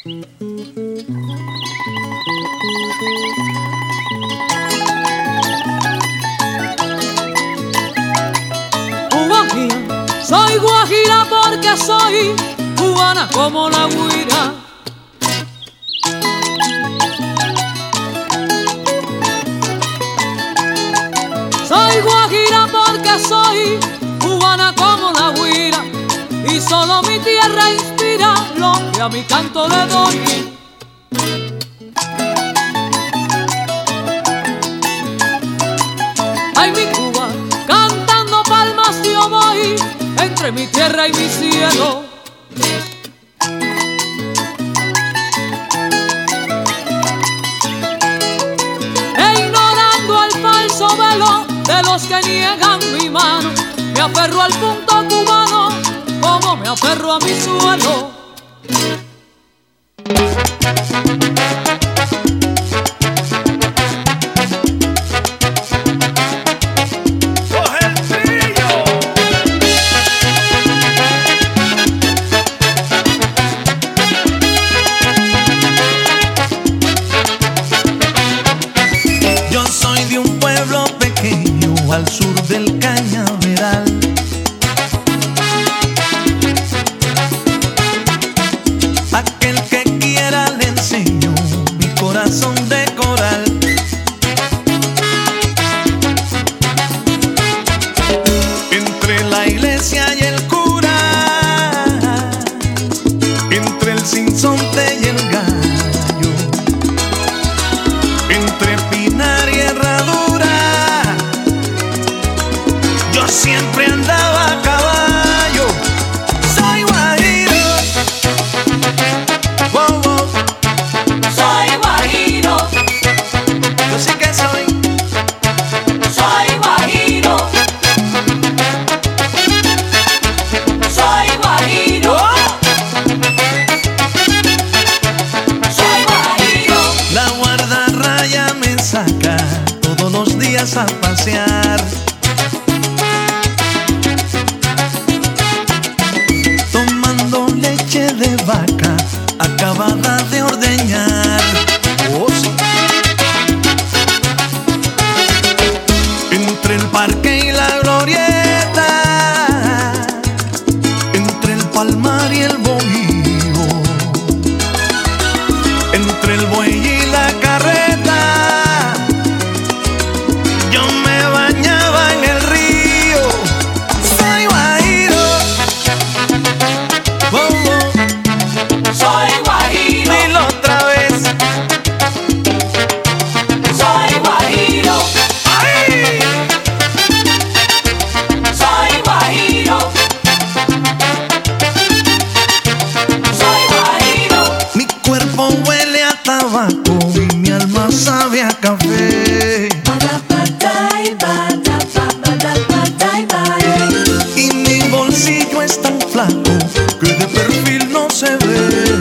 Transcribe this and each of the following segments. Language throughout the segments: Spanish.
Guajira, soy guajira porque soy cubana como la guira. Soy guajira porque soy cubana como la guira, y solo mi tierra inspira lo que a mi canto le doy. Ay, mi Cuba, cantando palmas yo voy entre mi tierra y mi cielo. E ignorando el falso velo de los que niegan mi mano, me aferro al punto cubano como me aferro a mi suelo. Al sur del Cañaveral, aquel que quiera le enseño mi corazón de coral. Entre la iglesia y el cura, entre el sinsonte y el gallo, entre pinar y herradura, yo siempre andaba a caballo. Soy guajiro, wow, wow. Soy guajiro, Yo sí que soy. soy guajiro, soy guajiro, soy guajiro. La guardarraya me saca todos los días a pasear, tomando leche de vaca acabada de ordeñar. Oh, sí. Entre el parque y la glorieta, entre el palmar y el bohío, entre el buey y la carreta, yo me bañaba en el río. Soy guajiro, oh, oh. Soy guajiro, Dilo otra vez. soy guajiro, ¡Ay! soy guajiro, soy guajiro. Mi cuerpo huele a tabaco y mi alma sabe a café, y mi bolsillo es tan flaco que de perfil no se ve.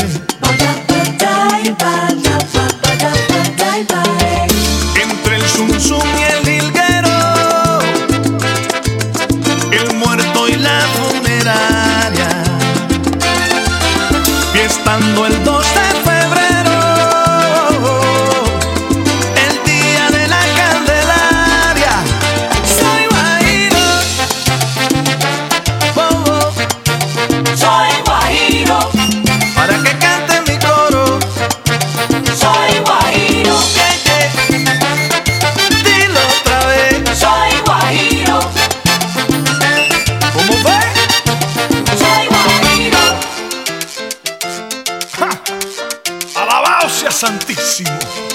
Entre el zum zum y el jilguero, el muerto y la funeraria, fiestando el 2 de febrero, el día de la Candelaria. Soy guajiro, oh, oh. Soy guajiro, Para que cante mi coro, soy guajiro, yeah, yeah. Dilo otra vez. soy guajiro, ¿Cómo fue? soy guajiro. ¡Ja! Alabado sea Santísimo.